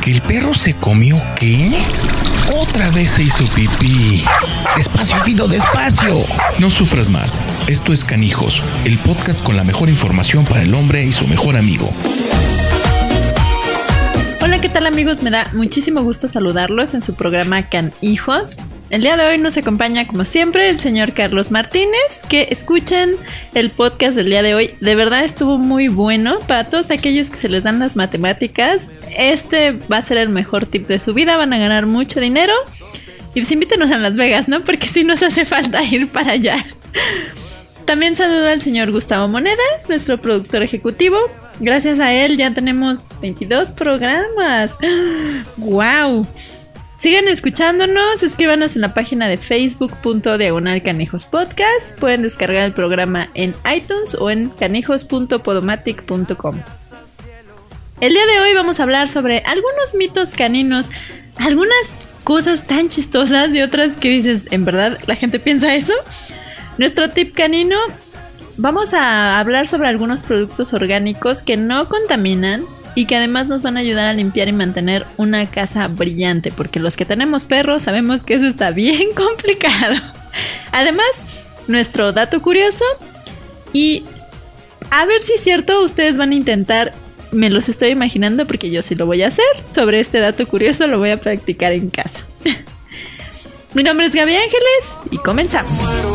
¿El perro se comió qué? Otra vez se hizo pipí. Despacio, Fido, despacio. No sufras más. Esto es Canijos, el podcast con la mejor información para el hombre y su mejor amigo. Hola, ¿qué tal amigos? Me da muchísimo gusto saludarlos en su programa Canijos. El día de hoy nos acompaña, como siempre, el señor Carlos Martínez. Que escuchen el podcast del día de hoy. De verdad estuvo muy bueno. Para todos aquellos que se les dan las matemáticas, este va a ser el mejor tip de su vida. Van a ganar mucho dinero. Y pues invítenos a Las Vegas, ¿no? Porque sí nos hace falta ir para allá. También saludo al señor Gustavo Moneda, nuestro productor ejecutivo. Gracias a él ya tenemos 22 programas. ¡Wow! Sigan escuchándonos, escríbanos en la página de facebook.diagonalcanijospodcast. Pueden descargar el programa en iTunes o en canijos.podomatic.com. El día de hoy vamos a hablar sobre algunos mitos caninos, algunas cosas tan chistosas y otras que dices, ¿en verdad la gente piensa eso? Nuestro tip canino, vamos a hablar sobre algunos productos orgánicos que no contaminan y que además nos van a ayudar a limpiar y mantener una casa brillante, porque los que tenemos perros sabemos que eso está bien complicado. Además, nuestro dato curioso, y a ver si es cierto, ustedes van a intentar, me los estoy imaginando porque yo sí lo voy a hacer, sobre este dato curioso lo voy a practicar en casa. Mi nombre es Gaby Ángeles y comenzamos.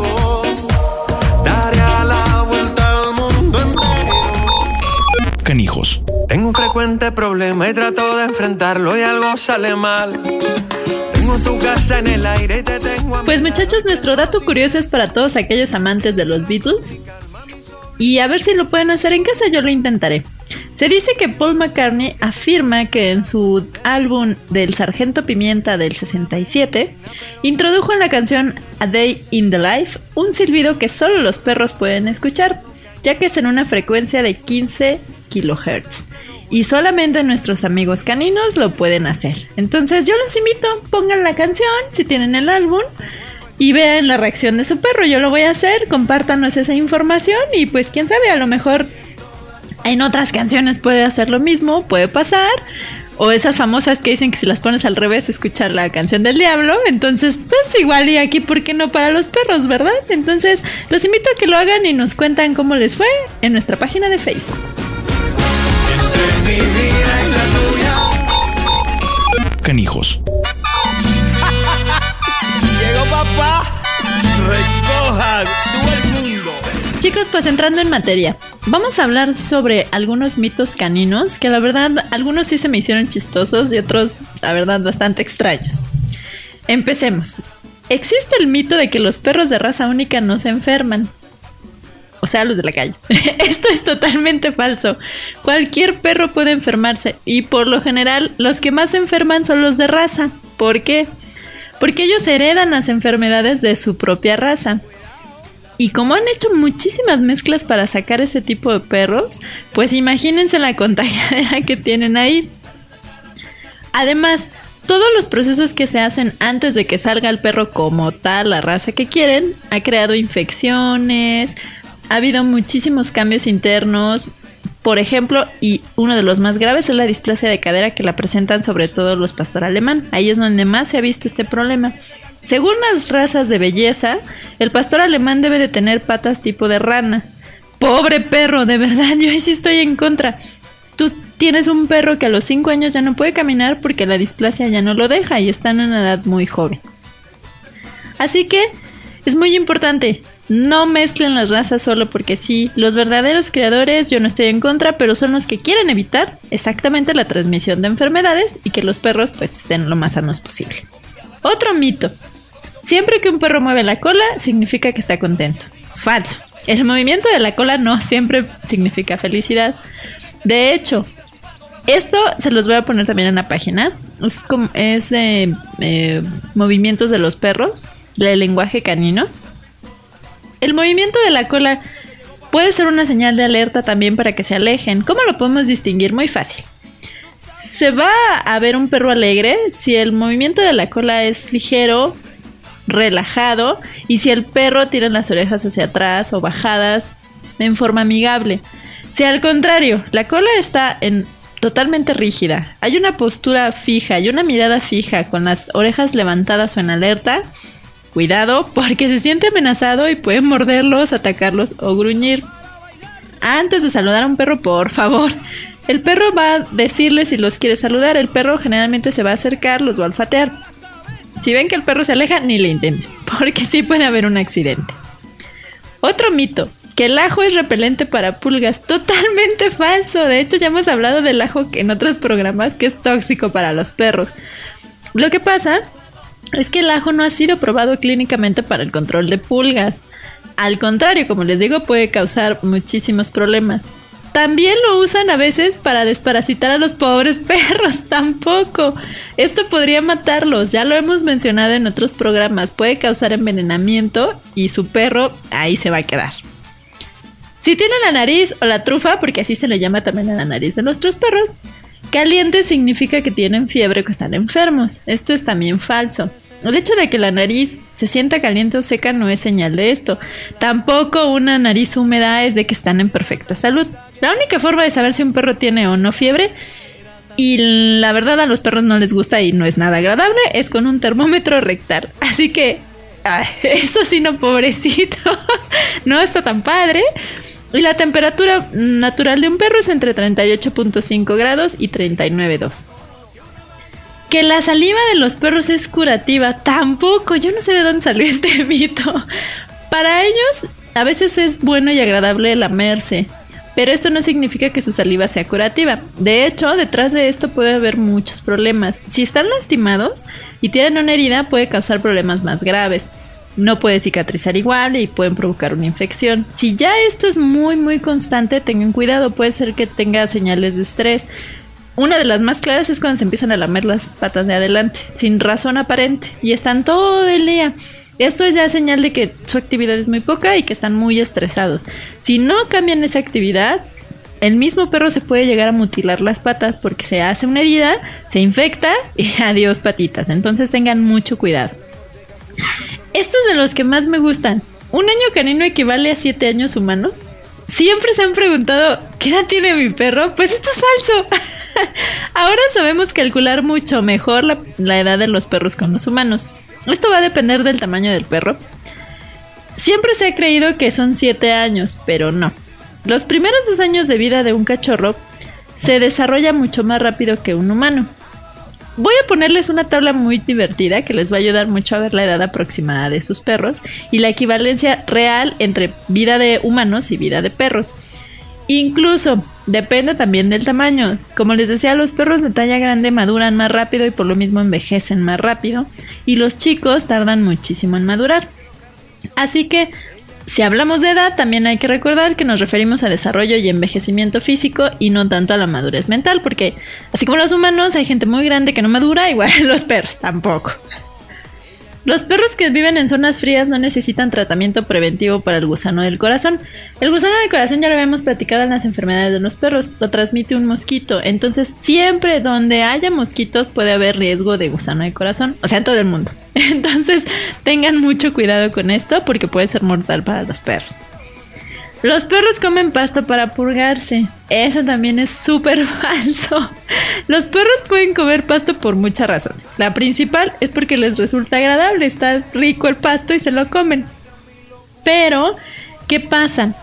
Canijos. Tengo un frecuente problema y trato de enfrentarlo y algo sale mal. Tengo tu casa en el aire y te tengo a... Pues muchachos, nuestro dato curioso es para todos aquellos amantes de los Beatles. Y a ver si lo pueden hacer en casa, yo lo intentaré. Se dice que Paul McCartney afirma que en su álbum del Sargento Pimienta del 67 introdujo en la canción A Day in the Life un silbido que solo los perros pueden escuchar, ya que es en una frecuencia de 15 kHz. Y solamente nuestros amigos caninos lo pueden hacer. Entonces yo los invito, pongan la canción si tienen el álbum y vean la reacción de su perro. Yo lo voy a hacer, compártanos esa información y pues quién sabe, a lo mejor en otras canciones puede hacer lo mismo, puede pasar. O esas famosas que dicen que si las pones al revés escuchar la canción del diablo. Entonces pues igual y aquí, ¿por qué no para los perros, verdad? Entonces los invito a que lo hagan y nos cuentan cómo les fue en nuestra página de Facebook. Entre mi vida y la tuya. Canijos. Llegó papá, recoja todo el mundo. Chicos, pues entrando en materia, vamos a hablar sobre algunos mitos caninos que la verdad algunos sí se me hicieron chistosos y otros la verdad bastante extraños. Empecemos. Existe el mito de que los perros de raza única no se enferman. O sea, los de la calle. Esto es totalmente falso. Cualquier perro puede enfermarse y por lo general los que más se enferman son los de raza. ¿Por qué? Porque ellos heredan las enfermedades de su propia raza. Y como han hecho muchísimas mezclas para sacar ese tipo de perros, pues imagínense la contagiadera que tienen ahí. Además, todos los procesos que se hacen antes de que salga el perro como tal, la raza que quieren, ha creado infecciones, ha habido muchísimos cambios internos. Por ejemplo, y uno de los más graves es la displasia de cadera que la presentan sobre todo los pastor alemán. Ahí es donde más se ha visto este problema. Según las razas de belleza, el pastor alemán debe de tener patas tipo de rana. ¡Pobre perro! De verdad, yo sí estoy en contra. Tú tienes un perro que a los 5 años ya no puede caminar porque la displasia ya no lo deja y está en una edad muy joven. Así que es muy importante, no mezclen las razas solo porque sí. Los verdaderos criadores, yo no estoy en contra, pero son los que quieren evitar exactamente la transmisión de enfermedades y que los perros pues estén lo más sanos posible. Otro mito. Siempre que un perro mueve la cola, significa que está contento. Falso. El movimiento de la cola no siempre significa felicidad. De hecho, esto se los voy a poner también en la página. Es de movimientos de los perros, del lenguaje canino. El movimiento de la cola puede ser una señal de alerta también para que se alejen. ¿Cómo lo podemos distinguir? Muy fácil. Se va a ver un perro alegre si el movimiento de la cola es ligero, relajado, y si el perro tiene las orejas hacia atrás o bajadas en forma amigable. Si al contrario, la cola está en totalmente rígida, hay una postura fija y una mirada fija con las orejas levantadas o en alerta, cuidado porque se siente amenazado y puede morderlos, atacarlos o gruñir. Antes de saludar a un perro, por favor, el perro va a decirle si los quiere saludar. El perro generalmente se va a acercar, los va a olfatear. Si ven que el perro se aleja, ni le intenten, porque sí puede haber un accidente. Otro mito, que el ajo es repelente para pulgas. Totalmente falso. De hecho, ya hemos hablado del ajo en otros programas, que es tóxico para los perros. Lo que pasa es que el ajo no ha sido probado clínicamente para el control de pulgas. Al contrario, como les digo, puede causar muchísimos problemas. También lo usan a veces para desparasitar a los pobres perros. Tampoco. Esto podría matarlos. Ya lo hemos mencionado en otros programas. Puede causar envenenamiento y su perro ahí se va a quedar. Si tiene la nariz o la trufa, porque así se le llama también a la nariz de nuestros perros, caliente significa que tienen fiebre o que están enfermos. Esto es también falso. El hecho de que la nariz se sienta caliente o seca no es señal de esto. Tampoco una nariz húmeda es de que están en perfecta salud. La única forma de saber si un perro tiene o no fiebre, y la verdad a los perros no les gusta y no es nada agradable, es con un termómetro rectal. Así que, eso sí no, pobrecito, no está tan padre. Y la temperatura natural de un perro es entre 38.5 grados y 39.2. Que la saliva de los perros es curativa, tampoco. Yo no sé de dónde salió este mito. Para ellos, a veces es bueno y agradable lamerse, pero esto no significa que su saliva sea curativa. De hecho, detrás de esto puede haber muchos problemas. Si están lastimados y tienen una herida, puede causar problemas más graves. No puede cicatrizar igual y pueden provocar una infección. Si ya esto es muy constante, tengan cuidado. Puede ser que tenga señales de estrés. Una de las más claras es cuando se empiezan a lamer las patas de adelante, sin razón aparente, y están todo el día. Esto es ya señal de que su actividad es muy poca y que están muy estresados. Si no cambian esa actividad, el mismo perro se puede llegar a mutilar las patas porque se hace una herida, se infecta y adiós patitas. Entonces tengan mucho cuidado. Estos de los que más me gustan. ¿Un año canino equivale a 7 años humanos? Siempre se han preguntado, ¿qué edad tiene mi perro? Pues esto es falso. Ahora sabemos calcular mucho mejor la edad de los perros con los humanos. Esto va a depender del tamaño del perro. Siempre se ha creído que son 7 años, pero no. Los primeros 2 años de vida de un cachorro se desarrolla mucho más rápido que un humano. Voy a ponerles una tabla muy divertida que les va a ayudar mucho a ver la edad aproximada de sus perros y la equivalencia real entre vida de humanos y vida de perros. Incluso depende también del tamaño. Como les decía, los perros de talla grande maduran más rápido y por lo mismo envejecen más rápido, y los chicos tardan muchísimo en madurar. Así que si hablamos de edad, también hay que recordar que nos referimos a desarrollo y envejecimiento físico y no tanto a la madurez mental, porque así como los humanos hay gente muy grande que no madura, igual los perros tampoco. Los perros que viven en zonas frías no necesitan tratamiento preventivo para el gusano del corazón. El gusano del corazón ya lo habíamos platicado en las enfermedades de los perros, lo transmite un mosquito. Entonces siempre donde haya mosquitos puede haber riesgo de gusano del corazón, o sea, en todo el mundo. Entonces tengan mucho cuidado con esto porque puede ser mortal para los perros. Los perros comen pasto para purgarse. Eso también es súper falso. Los perros pueden comer pasto por muchas razones. La principal es porque les resulta agradable, está rico el pasto y se lo comen. Pero, ¿qué pasa?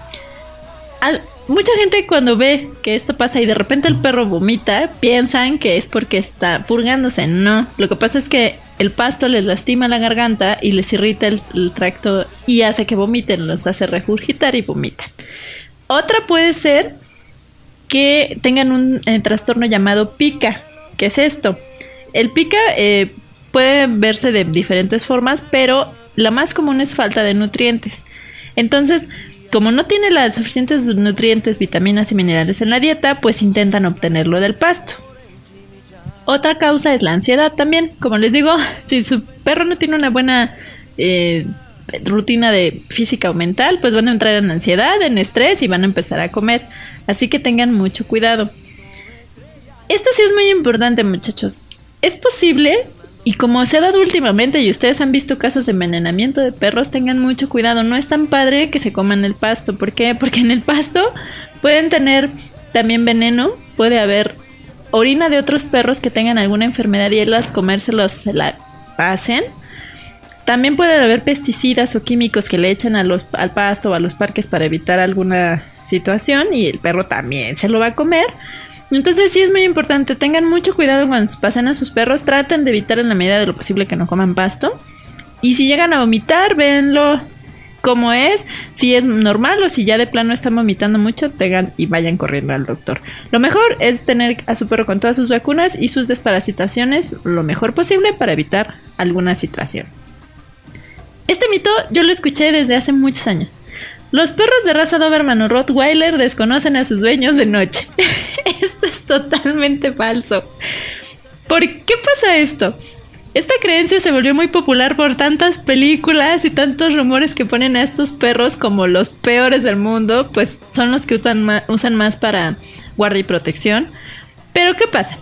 Mucha gente cuando ve que esto pasa y de repente el perro vomita, piensan que es porque está purgándose. No, lo que pasa es que el pasto les lastima la garganta y les irrita el tracto y hace que vomiten, los hace regurgitar y vomitan. Otra puede ser que tengan un trastorno llamado pica. ¿Qué es esto? El pica puede verse de diferentes formas, pero la más común es falta de nutrientes. Entonces, como no tiene las suficientes nutrientes, vitaminas y minerales en la dieta, pues intentan obtenerlo del pasto. Otra causa es la ansiedad también. Como les digo, si su perro no tiene una buena rutina de física o mental, pues van a entrar en ansiedad, en estrés y van a empezar a comer. Así que tengan mucho cuidado. Esto sí es muy importante, muchachos. Es posible, y como se ha dado últimamente y ustedes han visto casos de envenenamiento de perros, tengan mucho cuidado. No es tan padre que se coman el pasto. ¿Por qué? Porque en el pasto pueden tener también veneno, puede haber orina de otros perros que tengan alguna enfermedad y él al comérselos se la hacen. También puede haber pesticidas o químicos que le echan al pasto o a los parques para evitar alguna situación y el perro también se lo va a comer. Entonces sí es muy importante, tengan mucho cuidado cuando pasen a sus perros, traten de evitar en la medida de lo posible que no coman pasto. Y si llegan a vomitar, véanlo cómo es, si es normal o si ya de plano están vomitando mucho, tengan y vayan corriendo al doctor. Lo mejor es tener a su perro con todas sus vacunas y sus desparasitaciones lo mejor posible para evitar alguna situación. Este mito yo lo escuché desde hace muchos años. Los perros de raza Doberman o Rottweiler desconocen a sus dueños de noche. Esto es totalmente falso. ¿Por qué pasa esto? Esta creencia se volvió muy popular por tantas películas y tantos rumores que ponen a estos perros como los peores del mundo, pues son los que usan más para guardia y protección. Pero ¿qué pasa?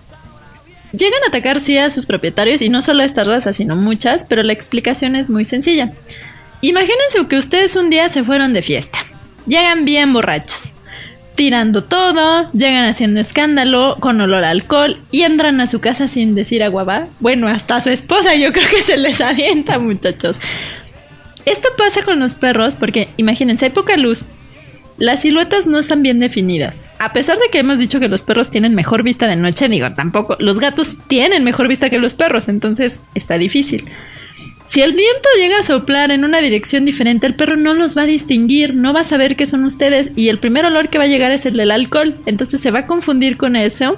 Llegan a atacar sí a sus propietarios y no solo a estas razas, sino muchas, pero la explicación es muy sencilla. Imagínense que ustedes un día se fueron de fiesta. Llegan bien borrachos, tirando todo, llegan haciendo escándalo, con olor a alcohol y entran a su casa sin decir aguabá. Bueno, hasta a su esposa yo creo que se les avienta, muchachos. Esto pasa con los perros porque, imagínense, hay poca luz. Las siluetas no están bien definidas. A pesar de que hemos dicho que los perros tienen mejor vista de noche, digo, tampoco. Los gatos tienen mejor vista que los perros, entonces está difícil. Si el viento llega a soplar en una dirección diferente, el perro no los va a distinguir, no va a saber que son ustedes y el primer olor que va a llegar es el del alcohol. Entonces se va a confundir con eso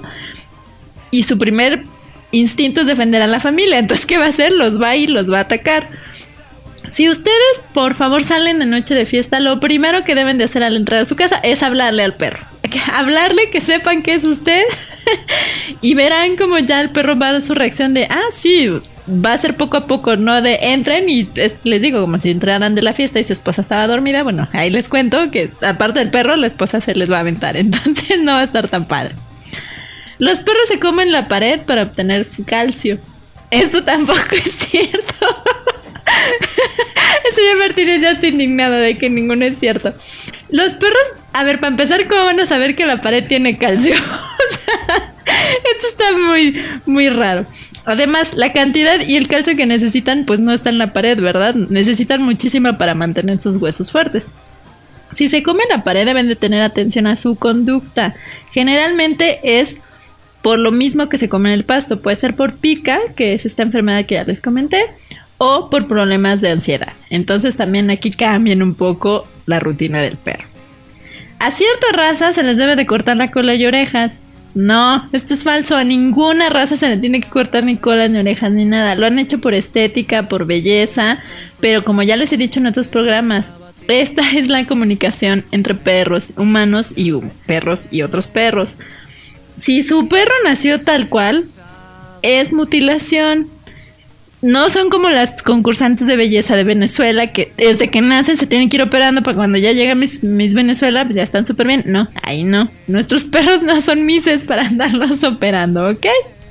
y su primer instinto es defender a la familia. Entonces, ¿qué va a hacer? Los va a ir, los va a atacar. Si ustedes, por favor, salen de noche de fiesta, lo primero que deben de hacer al entrar a su casa es hablarle al perro. Hablarle, que sepan que es usted y verán como ya el perro va a dar su reacción de, sí, va a ser poco a poco, no de entren y les digo, como si entraran de la fiesta y su esposa estaba dormida. Bueno, ahí les cuento que aparte del perro, la esposa se les va a aventar, entonces no va a estar tan padre. Los perros se comen la pared para obtener calcio. Esto tampoco es cierto. El señor Martínez ya está indignado de que ninguno es cierto. Los perros, a ver, para empezar, ¿cómo van a saber que la pared tiene calcio? O sea, esto está muy, muy raro. Además, la cantidad y el calcio que necesitan, pues no está en la pared, ¿verdad? Necesitan muchísima para mantener sus huesos fuertes. Si se comen la pared, deben de tener atención a su conducta. Generalmente es por lo mismo que se comen el pasto. Puede ser por pica, que es esta enfermedad que ya les comenté, o por problemas de ansiedad. Entonces también aquí cambian un poco la rutina del perro. A ciertas razas se les debe de cortar la cola y orejas. No, esto es falso. A ninguna raza se le tiene que cortar ni cola, ni orejas, ni nada. Lo han hecho por estética, por belleza, pero como ya les he dicho en otros programas, esta es la comunicación entre perros humanos y perros y otros perros. Si su perro nació tal cual, es mutilación. No son como las concursantes de belleza de Venezuela que desde que nacen se tienen que ir operando para cuando ya llega Miss Venezuela, pues ya están súper bien. No, ahí no. Nuestros perros no son misses para andarlos operando, ¿ok?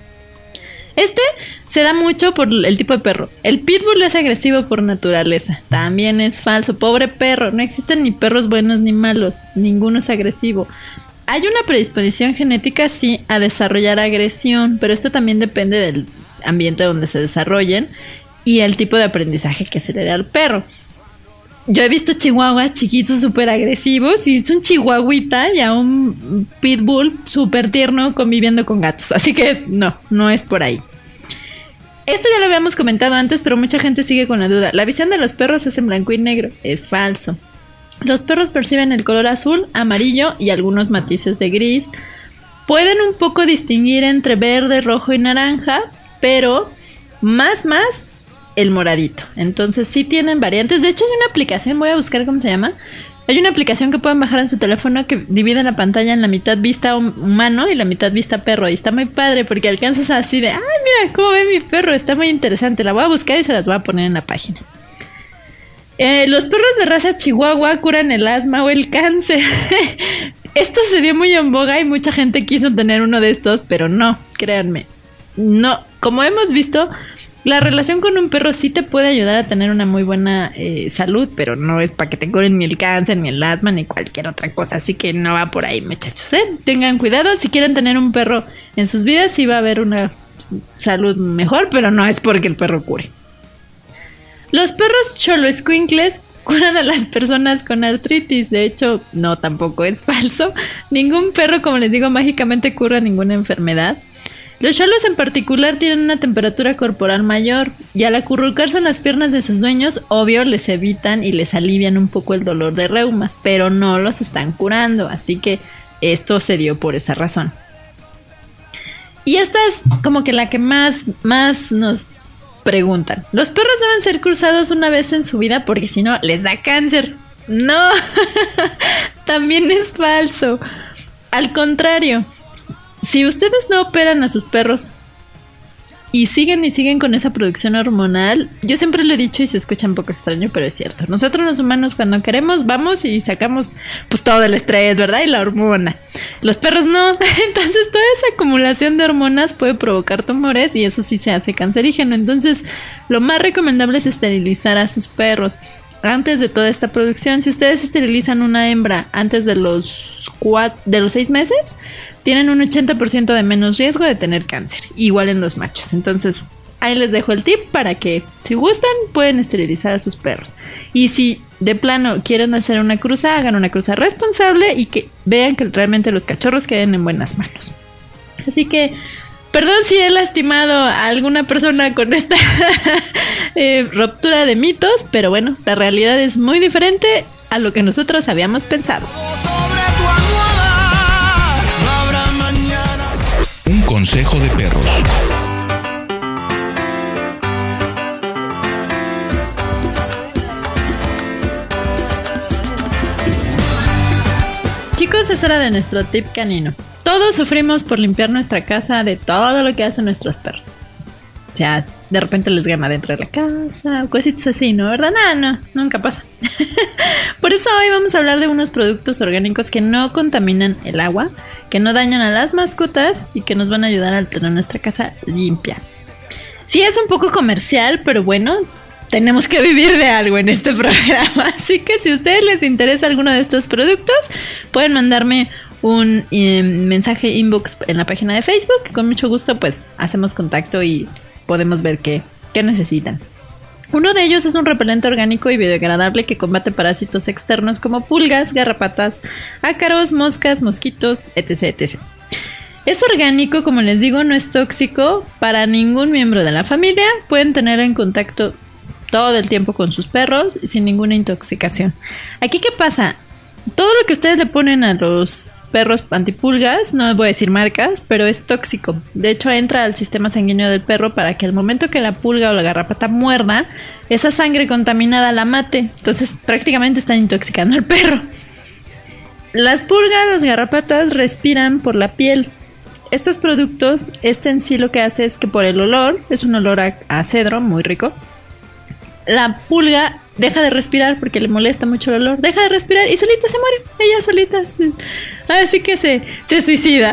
Este se da mucho por el tipo de perro. El pitbull es agresivo por naturaleza. También es falso. Pobre perro. No existen ni perros buenos ni malos. Ninguno es agresivo. Hay una predisposición genética, sí, a desarrollar agresión, pero esto también depende del ambiente donde se desarrollen y el tipo de aprendizaje que se le dé al perro. Yo he visto chihuahuas chiquitos súper agresivos y es un chihuahuita y a un pitbull súper tierno conviviendo con gatos, así que no es por ahí. Esto ya lo habíamos comentado antes, pero mucha gente sigue con la duda. La visión de los perros es en blanco y negro. Es falso. Los perros perciben el color azul, amarillo y algunos matices de gris. Pueden un poco distinguir entre verde, rojo y naranja, pero más el moradito. Entonces sí tienen variantes. De hecho hay una aplicación, voy a buscar cómo se llama. Hay una aplicación que pueden bajar en su teléfono que divide la pantalla en la mitad vista humano y la mitad vista perro. Y está muy padre porque alcanzas así de, mira cómo ve mi perro, está muy interesante. La voy a buscar y se las voy a poner en la página. Los perros de raza chihuahua curan el asma o el cáncer. Esto se dio muy en boga y mucha gente quiso tener uno de estos, pero no, créanme. No, como hemos visto, La relación con un perro sí te puede ayudar a tener una muy buena salud, pero no es para que te curen ni el cáncer, ni el asma, ni cualquier otra cosa. Así que no va por ahí, muchachos, ¿eh? Tengan cuidado. Si quieren tener un perro en sus vidas, sí va a haber una salud mejor, pero no es porque el perro cure. Los perros xoloescuincles curan a las personas con artritis. De hecho, no, tampoco es falso. Ningún perro, como les digo, mágicamente cura ninguna enfermedad. Los xolos en particular tienen una temperatura corporal mayor y al acurrucarse en las piernas de sus dueños, obvio, les evitan y les alivian un poco el dolor de reumas, pero no los están curando, así que esto se dio por esa razón. Y esta es como que la que más nos preguntan. ¿Los perros deben ser cruzados una vez en su vida porque si no les da cáncer? No, también es falso. Al contrario, si ustedes no operan a sus perros y siguen con esa producción hormonal, yo siempre lo he dicho y se escucha un poco extraño, pero es cierto. Nosotros los humanos cuando queremos vamos y sacamos pues todo el estrés, ¿verdad? Y la hormona. Los perros no. Entonces toda esa acumulación de hormonas puede provocar tumores y eso sí se hace cancerígeno. Entonces lo más recomendable es esterilizar a sus perros antes de toda esta producción. Si ustedes esterilizan una hembra antes de los 6 meses, tienen un 80% de menos riesgo de tener cáncer, igual en los machos. Entonces, ahí les dejo el tip para que, si gustan, pueden esterilizar a sus perros. Y si de plano quieren hacer una cruza, hagan una cruza responsable y que vean que realmente los cachorros queden en buenas manos. Así que, perdón si he lastimado a alguna persona con esta ruptura de mitos, pero bueno, la realidad es muy diferente a lo que nosotros habíamos pensado. Un consejo de perros. Chicos, es hora de nuestro tip canino. Todos sufrimos por limpiar nuestra casa de todo lo que hacen nuestros perros. O sea, de repente les gana dentro de la casa, cositas así, ¿no? ¿Verdad? No, nunca pasa. Por eso hoy vamos a hablar de unos productos orgánicos que no contaminan el agua, que no dañan a las mascotas y que nos van a ayudar a tener nuestra casa limpia. Sí, es un poco comercial, pero bueno, tenemos que vivir de algo en este programa. Así que si a ustedes les interesa alguno de estos productos, pueden mandarme un mensaje inbox en la página de Facebook. Con mucho gusto pues hacemos contacto y podemos ver qué necesitan. Uno de ellos es un repelente orgánico y biodegradable que combate parásitos externos como pulgas, garrapatas, ácaros, moscas, mosquitos, etc. Es orgánico, como les digo, no es tóxico para ningún miembro de la familia. Pueden tener en contacto todo el tiempo con sus perros sin ninguna intoxicación. Aquí, ¿qué pasa? Todo lo que ustedes le ponen a los perros antipulgas, no voy a decir marcas, pero es tóxico. De hecho, entra al sistema sanguíneo del perro para que al momento que la pulga o la garrapata muerda, esa sangre contaminada la mate. Entonces, prácticamente están intoxicando al perro. Las pulgas, las garrapatas respiran por la piel. Estos productos, en sí lo que hace es que por el olor, es un olor a cedro muy rico, la pulga deja de respirar porque le molesta mucho el olor, deja de respirar y solita se muere, ella solita, así que se suicida.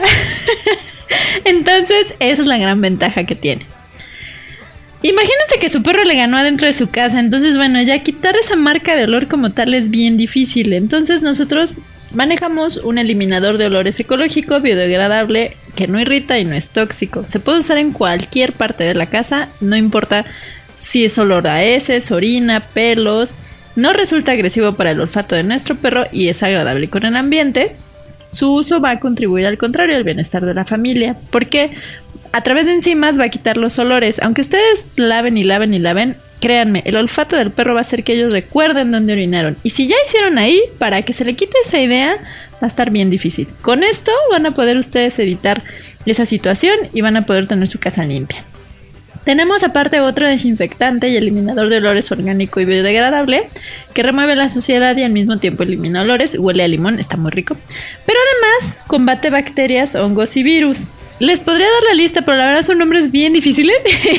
Entonces esa es la gran ventaja que tiene. Imagínense que su perro le ganó adentro de su casa, entonces bueno, ya quitar esa marca de olor como tal es bien difícil. Entonces nosotros manejamos un eliminador de olores ecológico, biodegradable, que no irrita y no es tóxico. Se puede usar en cualquier parte de la casa, no importa si es olor a heces, orina, pelos. No resulta agresivo para el olfato de nuestro perro y es agradable con el ambiente. Su uso va a contribuir al contrario al bienestar de la familia, porque a través de enzimas va a quitar los olores. Aunque ustedes laven y laven y laven, créanme, el olfato del perro va a hacer que ellos recuerden dónde orinaron. Y si ya hicieron ahí, para que se le quite esa idea, va a estar bien difícil. Con esto van a poder ustedes evitar esa situación y van a poder tener su casa limpia. Tenemos aparte otro desinfectante y eliminador de olores orgánico y biodegradable que remueve la suciedad y al mismo tiempo elimina olores. Huele a limón, está muy rico. Pero además combate bacterias, hongos y virus. Les podría dar la lista, pero la verdad son nombres bien difíciles.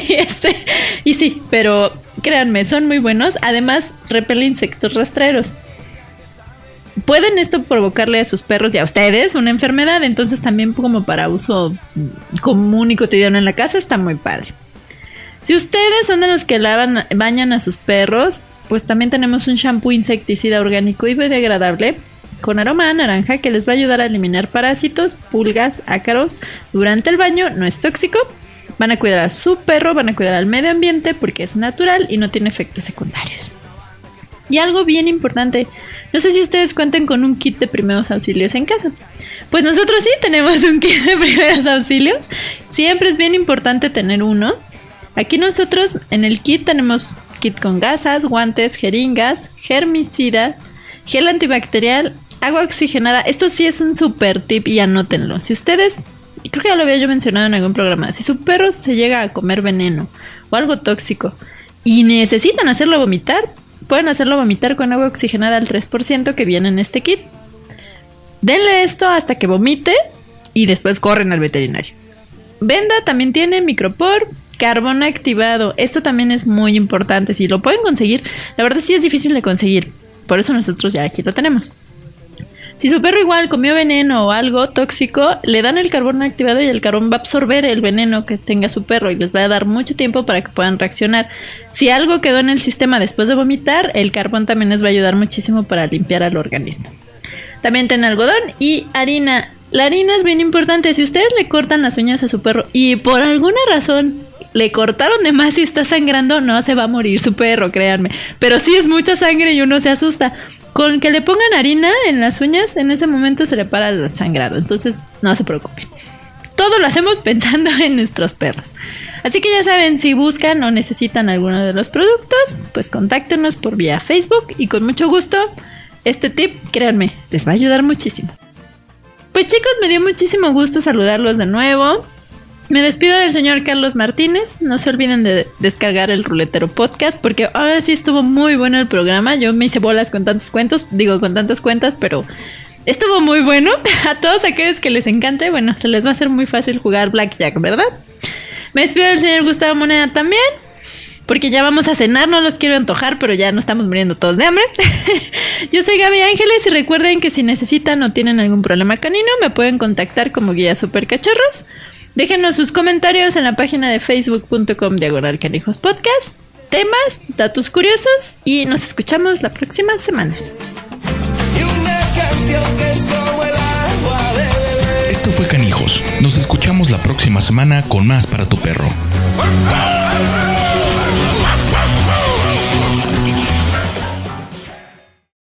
Y sí, pero créanme, son muy buenos. Además, repele insectos rastreros. Pueden esto provocarle a sus perros y a ustedes una enfermedad. Entonces también como para uso común y cotidiano en la casa está muy padre. Si ustedes son de los que bañan a sus perros, pues también tenemos un shampoo insecticida orgánico y biodegradable con aroma a naranja que les va a ayudar a eliminar parásitos, pulgas, ácaros durante el baño. No es tóxico. Van a cuidar a su perro, van a cuidar al medio ambiente porque es natural y no tiene efectos secundarios. Y algo bien importante, no sé si ustedes cuentan con un kit de primeros auxilios en casa. Pues nosotros sí tenemos un kit de primeros auxilios. Siempre es bien importante tener uno. Aquí nosotros en el kit tenemos kit con gasas, guantes, jeringas, germicida, gel antibacterial, agua oxigenada. Esto sí es un super tip y anótenlo. Si ustedes, y creo que ya lo había yo mencionado en algún programa, si su perro se llega a comer veneno o algo tóxico y necesitan hacerlo vomitar, pueden hacerlo vomitar con agua oxigenada al 3% que viene en este kit. Denle esto hasta que vomite y después corren al veterinario. Venda también tiene micropor, carbón activado. Esto también es muy importante. Si lo pueden conseguir, la verdad sí es difícil de conseguir. Por eso nosotros ya aquí lo tenemos. Si su perro igual comió veneno o algo tóxico, le dan el carbón activado y el carbón va a absorber el veneno que tenga su perro y les va a dar mucho tiempo para que puedan reaccionar. Si algo quedó en el sistema después de vomitar, el carbón también les va a ayudar muchísimo para limpiar al organismo. También tiene algodón y harina. La harina es bien importante. Si ustedes le cortan las uñas a su perro y por alguna razón le cortaron de más y está sangrando, no se va a morir su perro, créanme. Pero sí es mucha sangre y uno se asusta. Con que le pongan harina en las uñas, en ese momento se le para el sangrado. Entonces, no se preocupen. Todo lo hacemos pensando en nuestros perros. Así que ya saben, si buscan o necesitan alguno de los productos, pues contáctenos por vía Facebook y con mucho gusto. Este tip, créanme, les va a ayudar muchísimo. Pues chicos, me dio muchísimo gusto saludarlos de nuevo. Me despido del señor Carlos Martínez. No se olviden de descargar el Ruletero Podcast porque ahora sí estuvo muy bueno el programa. Yo me hice bolas con tantos cuentos, con tantas cuentas, pero estuvo muy bueno. A todos aquellos que les encante, bueno, se les va a hacer muy fácil jugar Blackjack, ¿verdad? Me despido del señor Gustavo Moneda también, porque ya vamos a cenar, no los quiero antojar, pero ya no estamos muriendo todos de hambre. Yo soy Gaby Ángeles y recuerden que si necesitan o tienen algún problema canino, me pueden contactar como Guía Supercachorros. Déjenos sus comentarios en la página de facebook.com/canijospodcast, temas, datos curiosos y nos escuchamos la próxima semana. Esto fue Canijos. Nos escuchamos la próxima semana con más para tu perro.